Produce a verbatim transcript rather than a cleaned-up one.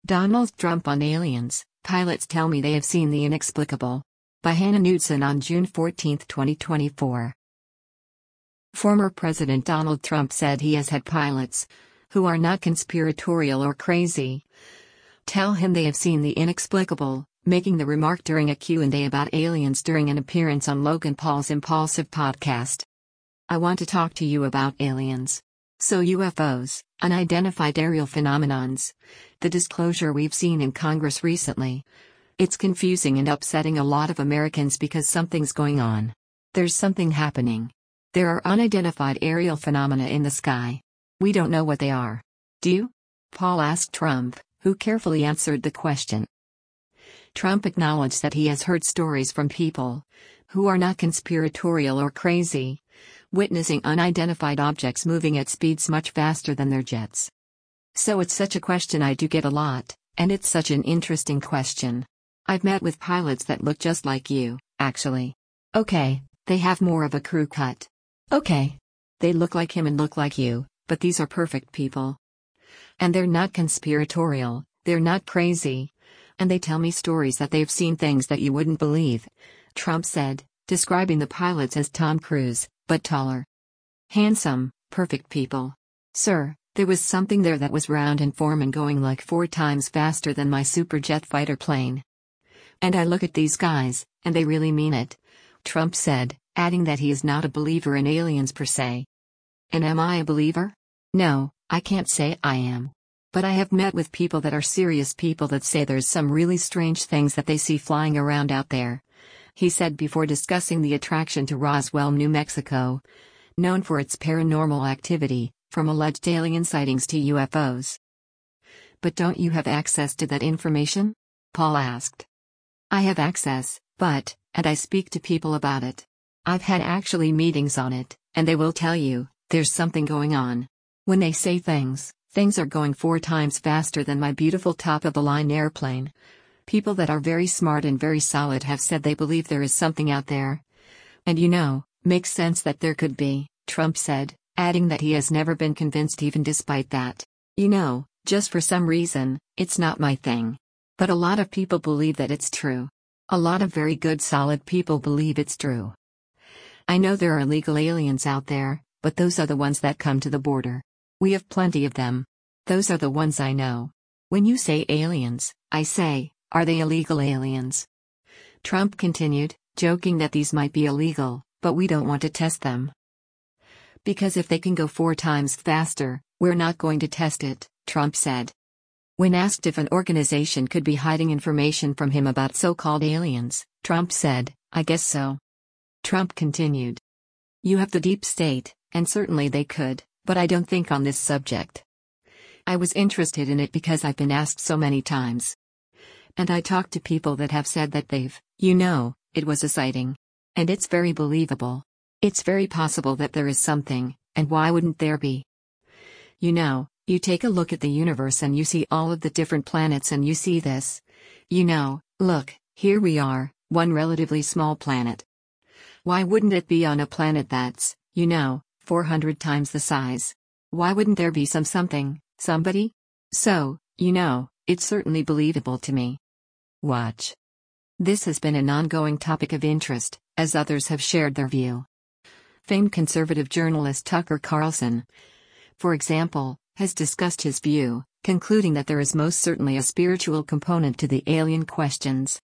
Donald Trump on aliens. Pilots tell me they have seen the inexplicable. By Hannah Knudsen on June fourteenth, twenty twenty-four. Former President Donald Trump said he has had pilots, who are not conspiratorial or crazy, tell him they have seen the inexplicable, making the remark during a Q and A about aliens during an appearance on Logan Paul's Impulsive podcast. I want to talk to you about aliens. So U F Os, unidentified aerial phenomenons, the disclosure we've seen in Congress recently. It's confusing and upsetting a lot of Americans because something's going on. There's something happening. There are unidentified aerial phenomena in the sky. We don't know what they are. Do you? Paul asked Trump, who carefully answered the question. Trump acknowledged that he has heard stories from people who are not conspiratorial or crazy, witnessing unidentified objects moving at speeds much faster than their jets. So it's such a question I do get a lot, and it's such an interesting question. I've met with pilots that look just like you, actually. Okay, they have more of a crew cut. Okay. They look like him and look like you, but these are perfect people. And they're not conspiratorial, they're not crazy. And they tell me stories that they've seen things that you wouldn't believe, Trump said, describing the pilots as Tom Cruise, but taller. Handsome, perfect people. Sir, there was something there that was round in form and going like four times faster than my superjet fighter plane. And I look at these guys, and they really mean it, Trump said, adding that he is not a believer in aliens per se. And am I a believer? No, I can't say I am. But I have met with people that are serious people that say there's some really strange things that they see flying around out there, he said before discussing the attraction to Roswell, New Mexico, known for its paranormal activity, from alleged alien sightings to U F Os. But don't you have access to that information? Paul asked. I have access, but, and I speak to people about it. I've had actually meetings on it, and they will tell you, there's something going on. When they say things, things are going four times faster than my beautiful top-of-the-line airplane. People that are very smart and very solid have said they believe there is something out there. And you know, makes sense that there could be, Trump said, adding that he has never been convinced even despite that. You know, just for some reason, it's not my thing. But a lot of people believe that it's true. A lot of very good solid people believe it's true. I know there are illegal aliens out there, but those are the ones that come to the border. We have plenty of them. Those are the ones I know. When you say aliens, I say, are they illegal aliens? Trump continued, joking that these might be illegal, but we don't want to test them. Because if they can go four times faster, we're not going to test it, Trump said. When asked if an organization could be hiding information from him about so-called aliens, Trump said, I guess so. Trump continued. You have the deep state, and certainly they could, but I don't think on this subject. I was interested in it because I've been asked so many times. And I talked to people that have said that they've, you know, it was a sighting. And it's very believable. It's very possible that there is something, and why wouldn't there be? You know, you take a look at the universe and you see all of the different planets and you see this. You know, look, here we are, one relatively small planet. Why wouldn't it be on a planet that's, you know, four hundred times the size? Why wouldn't there be some something, somebody? So, you know, it's certainly believable to me. Watch. This has been an ongoing topic of interest, as others have shared their view. Famed conservative journalist Tucker Carlson, for example, has discussed his view, concluding that there is most certainly a spiritual component to the alien questions.